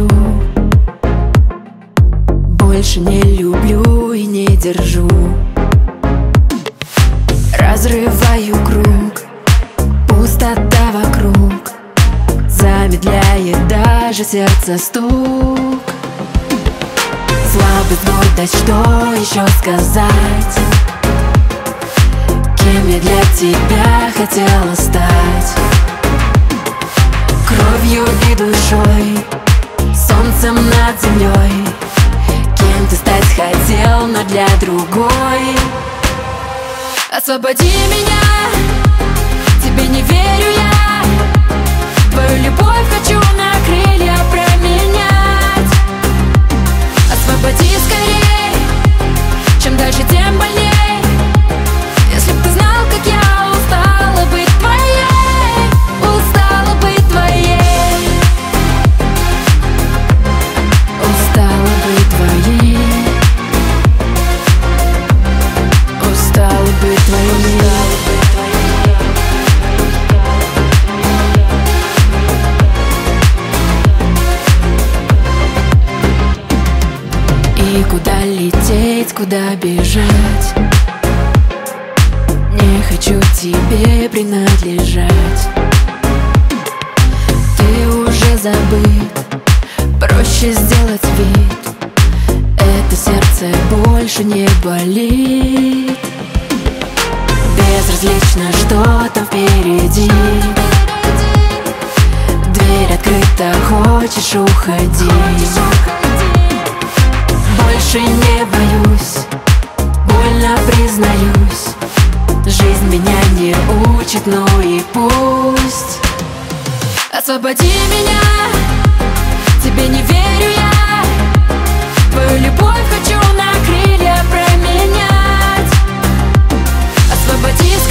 больше не люблю и не держу. Разрываю круг, пустота вокруг, замедляет даже сердце стук. Слабый твой дождь, что еще сказать? Кем я для тебя хотела стать? Кровью и душой, солнцем над землей. Кем ты стать хотел, но для другой. Освободи меня, тебе не верю я. Твою любовь хочу на крылья променять. Освободи скорей, чем дальше, тем больней. Если б ты знал, как я устала быть твоей, устала быть твоей, устала быть твоей, устала быть твоей. И куда лететь, куда бежать? Не хочу тебе принадлежать. Ты уже забыт, проще сделать вид. Это сердце больше не болит. Безразлично, что там впереди. Дверь открыта, хочешь — уходи. Больше не боюсь, больно признаюсь. Жизнь меня не учит, ну и пусть. Освободи меня, тебе не верю я. Твою любовь хочу на крылья променять. Освободи